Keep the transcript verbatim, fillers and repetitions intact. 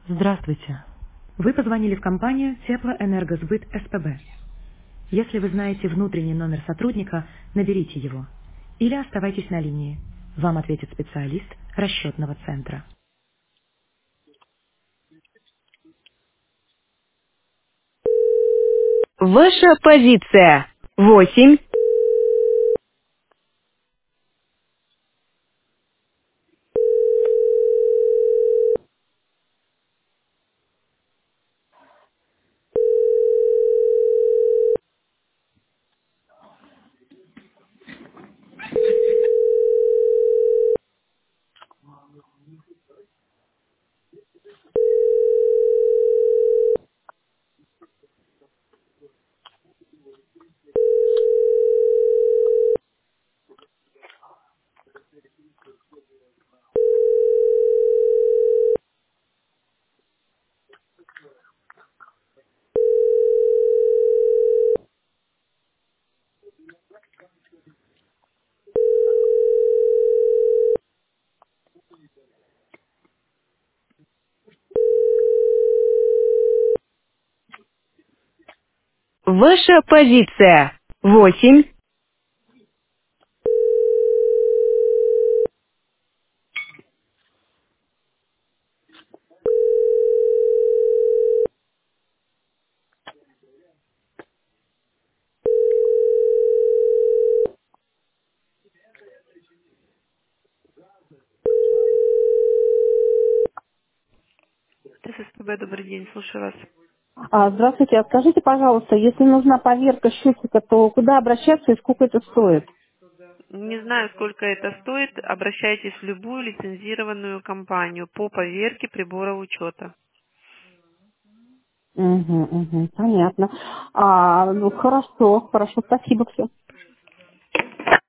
Здравствуйте. Вы позвонили в компанию Теплоэнергосбыт СПБ. Если вы знаете внутренний номер сотрудника, наберите его. Или оставайтесь на линии. Вам ответит специалист расчетного центра. Ваша позиция. Восемь. Ваша позиция. Восемь. ТССПБ, добрый день, слушаю вас. А, здравствуйте, а скажите, пожалуйста, если нужна поверка счетчика, то куда обращаться и сколько это стоит? Не знаю, сколько это стоит. Обращайтесь в любую лицензированную компанию по поверке прибора учета. Угу, угу, понятно. А, ну, хорошо, хорошо, спасибо, все.